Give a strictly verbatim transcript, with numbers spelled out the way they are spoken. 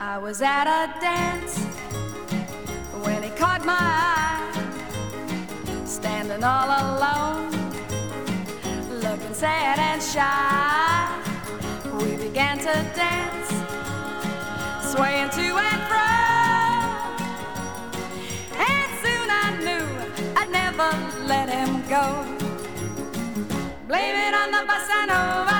I was at a dance when he caught my eye, standing all alone, looking sad and shy. We began to dance, swaying to and fro, and soon I knew I'd never let him go. Blame it on the bossa nova.